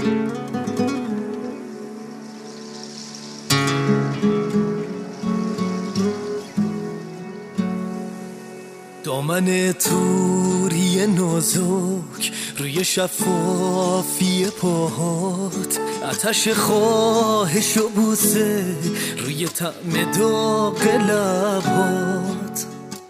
دامن توری نازک روی شفافی پاهات، آتش خواهش و بوسه روی طعم داغ لبات.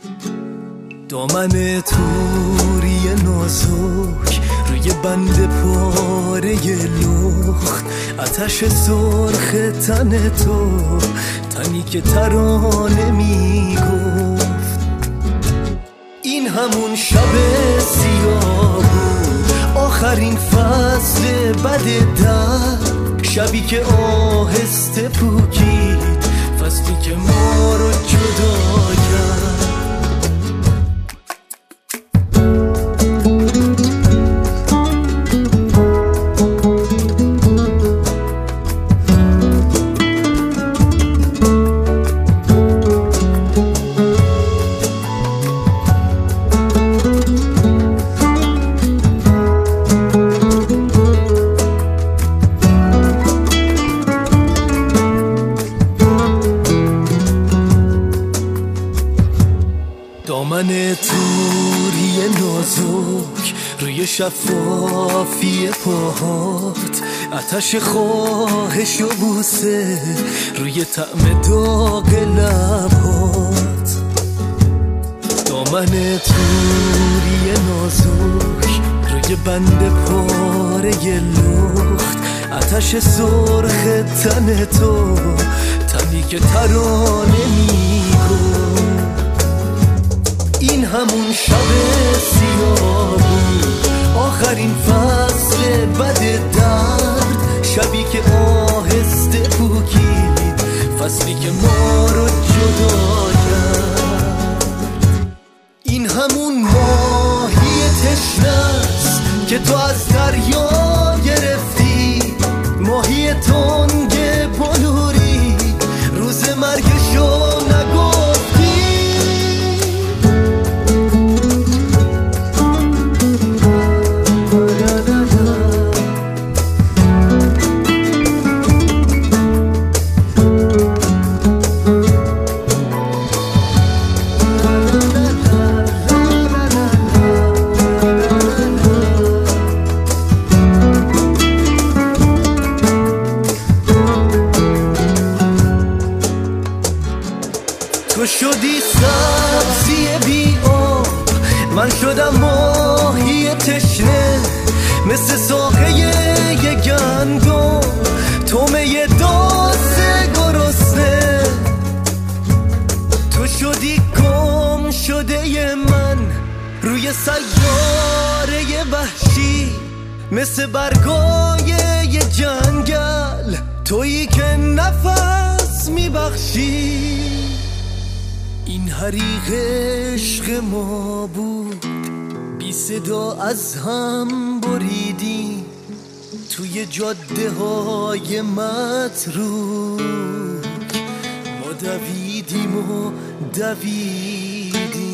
دامن توری نازک روی بند پاره لخت، آتش سرخ تن تو، تنی که ترانه میگفت. این همون شب سیاه بود، آخرین فصل بد درد، شبی که آهسته پوکید، فصلی که ما رو جدا کرد. دامن توری نازک روی شفافی پاهات، آتش خواهش و بوسه روی طعم داغ لبات. دامن توری نازک روی بند پاره لخت، آتش سرخ تن تو، تنی که ترانه میگفت. این همون شب سیاه بود، آخرین فصل بد درد، شبی که آهسته پوکید، فصلی که ما رو جدا کرد. این همون ماهی تشنه است که تو از دریا گرفتی، ماهی تنگ بلوری، روز مرگشو نگفتی. تو شدی سبزی بی آب، من شدم ماهی تشنه، مثل ساقه یه گندم، تومه داس گرسنه. تو شدی گم شده من روی سیاره وحشی، مثل برگای یه جنگل، تویی که نفس میبخشی. این حریق عشق ما بود، بی صدا از هم بریدیم توی جاده های متروک، ما دویدیم و دویدیم.